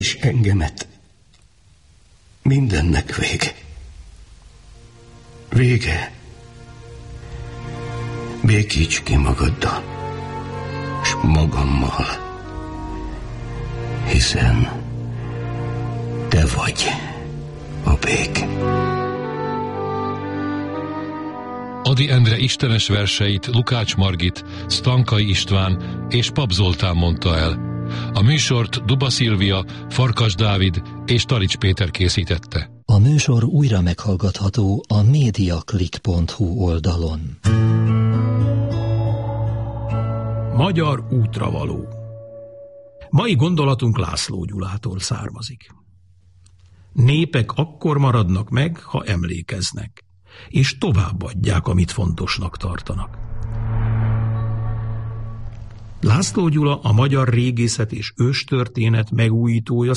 és engemet. Mindennek vége. Vége. Békíts ki magaddal, s magammal, hiszen te vagy a béke. Ady Endre istenes verseit Lukács Margit, Sztankai István és Pap Zoltán mondta el. A műsort Duba Szilvia, Farkas Dávid és Talics Péter készítette. A műsor újra meghallgatható a mediaclick.hu oldalon. Magyar útravaló. Mai gondolatunk László Gyulától származik. Népek akkor maradnak meg, ha emlékeznek, és továbbadják, amit fontosnak tartanak. László Gyula a magyar régészet és őstörténet megújítója